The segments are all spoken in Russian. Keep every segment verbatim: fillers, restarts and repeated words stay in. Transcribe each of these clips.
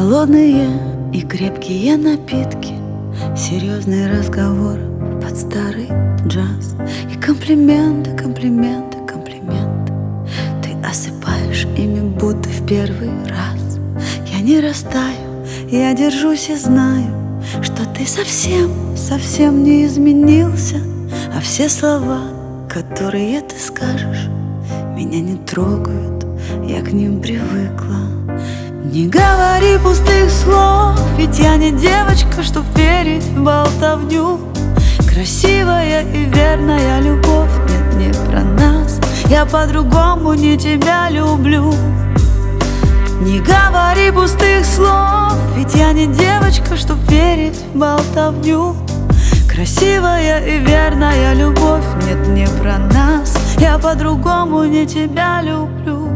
Холодные и крепкие напитки, серьезные разговоры под старый джаз. И комплименты, комплименты, комплименты ты осыпаешь ими, будто в первый раз. Я не растаю, я держусь и знаю, что ты совсем, совсем не изменился. А все слова, которые ты скажешь, меня не трогают, я к ним привыкла. Не говори пустых слов, ведь я не девочка, чтоб верить в болтовню. Красивая и верная любовь, нет, не про нас. Я по-другому не тебя люблю. Не говори пустых слов, ведь я не девочка, чтоб верить в болтовню. Красивая и верная любовь, нет, не про нас. Я по-другому не тебя люблю.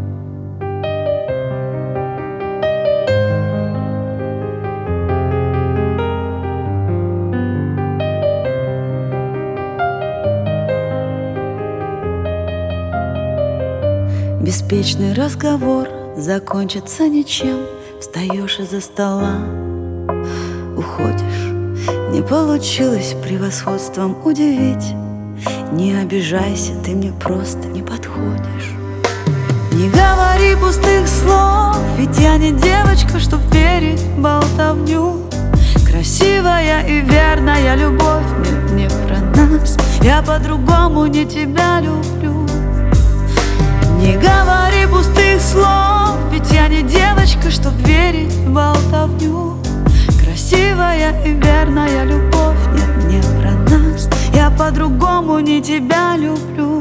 Беспечный разговор закончится ничем. Встаешь из-за стола, уходишь. Не получилось превосходством удивить. Не обижайся, ты мне просто не подходишь. Не говори пустых слов, ведь я не девочка, чтоб верить в болтовню. Красивая и верная любовь, нет, не про нас. Я по-другому не тебя люблю. Не говори пустых слов, ведь я не девочка, чтоб верить в болтовню. Красивая и верная любовь, нет, не про нас. Я по-другому не тебя люблю.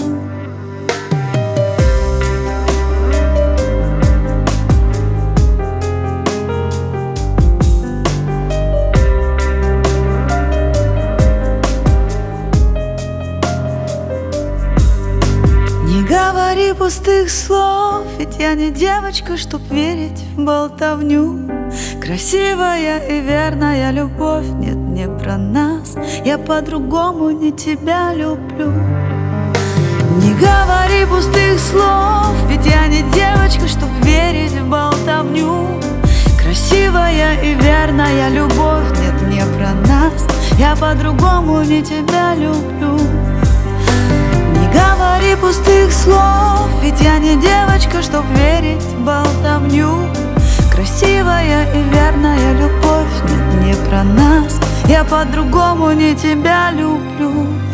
Не говори пустых слов, ведь я не девочка, чтоб верить в болтовню. Красивая и верная любовь, нет, не про нас. Я по-другому не тебя люблю. Не говори пустых слов, ведь я не девочка, чтоб верить в болтовню. Красивая и верная любовь, нет, не про нас. Я по-другому не тебя люблю. Не говори пустых слов, ведь я не девочка, чтоб верить в болтовню. Красивая и верная любовь, нет, не про нас. Я по-другому не тебя люблю.